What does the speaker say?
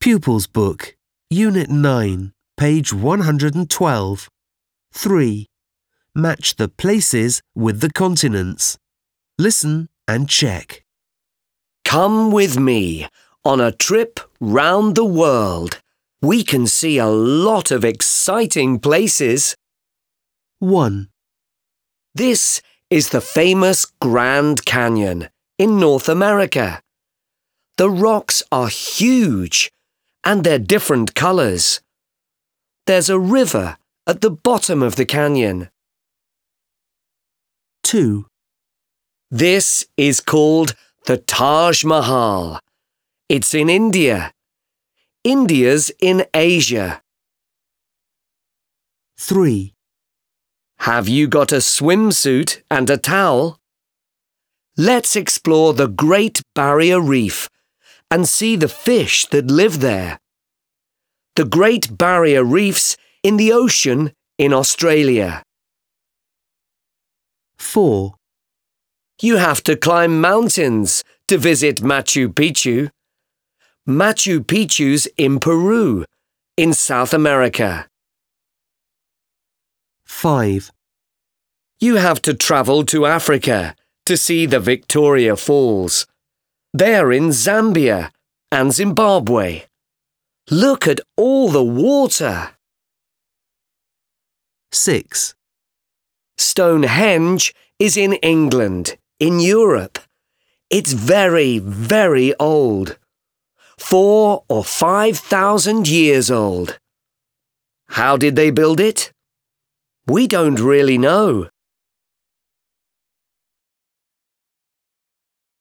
Pupils Book, Unit 9, page 112. 3. Match the places with the continents. Listen and check. Come with me on a trip round the world. We can see a lot of exciting places. 1. This is the famous Grand Canyon in North America. The rocks are huge and they're different colors. There's a river at the bottom of the canyon. 2. This is called the Taj Mahal. It's in India. India's in Asia. 3. Have you got a swimsuit and a towel? Let's explore the Great Barrier Reef and see the fish that live there. The Great Barrier Reef's in the ocean in Australia. 4. You have to climb mountains to visit Machu Picchu. Machu Picchu's in Peru, in South America. 5. You have to travel to Africa to see the Victoria Falls. They're in Zambia and Zimbabwe. Look at all the water. 6. Stonehenge is in England, in Europe. It's very, very old. 4,000 or 5,000 years old. How did they build it? We don't really know.